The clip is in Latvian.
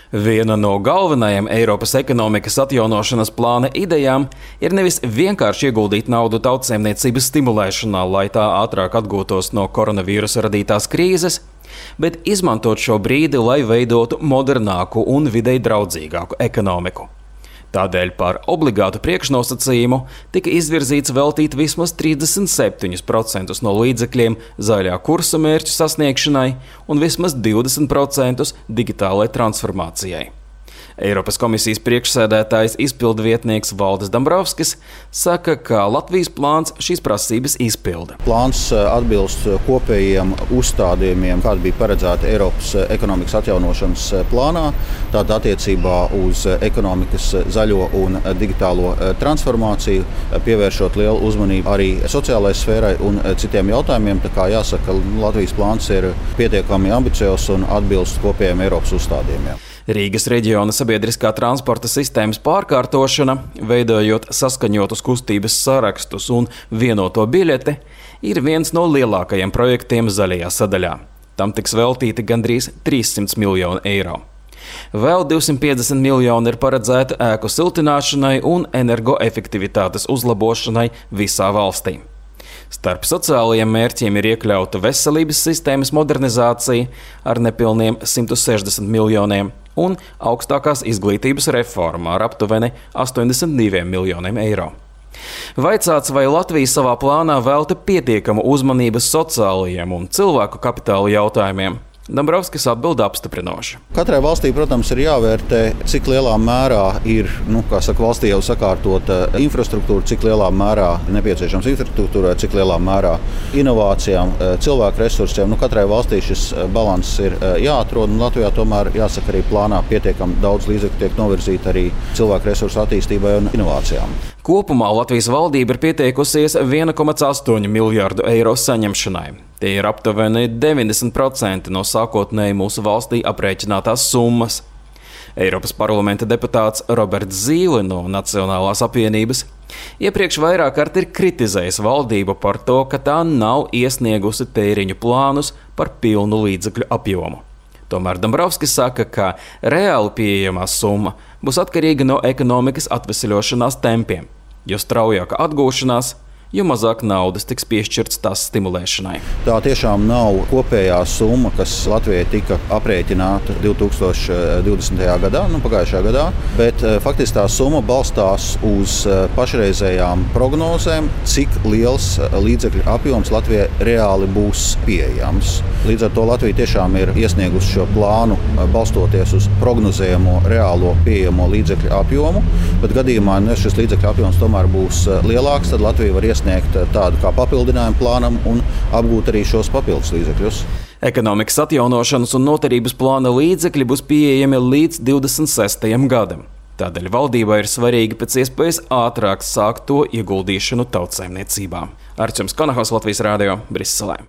Viena no galvenajām Eiropas ekonomikas atjaunošanas plāna idejām ir nevis vienkārši ieguldīt naudu tautsaimniecības stimulēšanā, lai tā ātrāk atgūtos no koronavīrusa radītās krīzes, bet izmantot šo brīdi, lai veidotu modernāku un videi draudzīgāku ekonomiku. Tādēļ par obligātu priekšnosacījumu tika izvirzīts veltīt vismaz 37% no līdzekļiem zaļā kursa mērķu sasniegšanai un vismaz 20% digitālai transformācijai. Eiropas komisijas priekšsēdētājs izpildvietnieks Valdis Dombrovskis saka, ka Latvijas plāns šīs prasības izpilda. Plāns atbilst kopējiem uzstādījumiem, kādi bija paredzēti Eiropas ekonomikas atjaunošanas plānā, tātad attiecībā uz ekonomikas zaļo un digitālo transformāciju, pievēršot lielu uzmanību arī sociālajai sfērai un citiem jautājumiem. Tā kā jāsaka, ka Latvijas plāns ir pietiekami ambiciozs un atbilst kopējiem Eiropas uzstādījumiem. Rīgas reģiona sabiedriskā transporta sistēmas pārkārtošana, veidojot saskaņotus kustības sarakstus un vienoto biļeti, ir viens no lielākajiem projektiem zaļajā sadaļā. Tam tiks veltīti gandrīz 300 miljoni eiro. Vēl 250 miljoni ir paredzēti ēku siltināšanai un energoefektivitātes uzlabošanai visā valstī. Starp sociālajiem mērķiem ir iekļauta veselības sistēmas modernizācija ar nepilniem 160 miljoniem un augstākās izglītības reforma ar aptuveni 82 miljoniem eiro. Vaicāts, vai Latvija savā plānā velta pietiekamu uzmanību sociālajiem un cilvēku kapitāla jautājumiem, Dombrovskis atbild apstiprinoši. Katrai valstī, protams, ir jāvērtē, cik lielā mērā ir, valstī jau sakārtota infrastruktūra, cik lielā mērā nepieciešams infrastruktūrai, cik lielā mērā inovācijām, cilvēku resursiem. Katrai valstī šis balanss ir jāatrod, un Latvijā tomēr jāsaka arī plānā pietiekami daudz līdzekļu tiek novirzīti arī cilvēku resursu attīstībai un inovācijām. Kopumā Latvijas valdība ir pieteikusies 1,8 miljārdu eiro saņemšanai. Tie ir aptuveni 90% no sākotnēji mūsu valstī aprēķinātās summas. Eiropas parlamenta deputāts Roberts Zīle no Nacionālās apvienības iepriekš vairāk kārt ir kritizējis valdību par to, ka tā nav iesniegusi tēriņu plānus par pilnu līdzekļu apjomu. Tomēr Dombrovskis saka, ka reāli pieejamā summa būs atkarīga no ekonomikas atveseļošanās tempiem, jo straujāka atgūšanās, jo mazāk naudas tiks piešķirts tās stimulēšanai. Tā tiešām nav kopējā summa, kas Latvijai tika aprēķināta 2020. gadā, pagājušajā gadā, bet faktiski tā summa balstās uz pašreizējām prognozēm, cik liels līdzekļu apjoms Latvijai reāli būs pieejams. Līdz ar to Latvija tiešām ir iesniegusi šo plānu balstoties uz prognozējamo reālo pieejamo līdzekļu apjomu, bet gadījumā, ja šis līdzekļu apjoms tomēr būs lielāks, tad Latvija var iesniegt tādu kā papildinājumu plānam un apgūt arī šos papildus līdzekļus. Ekonomikas atjaunošanas un noturības plāna līdzekļi būs pieejami līdz 26. gadam. Tādēļ valdībai ir svarīgi pēc iespējas ātrāk sākt to ieguldīšanu tautsaimniecībā. Arčuns Konahos, Latvijas Rādio, Briselē.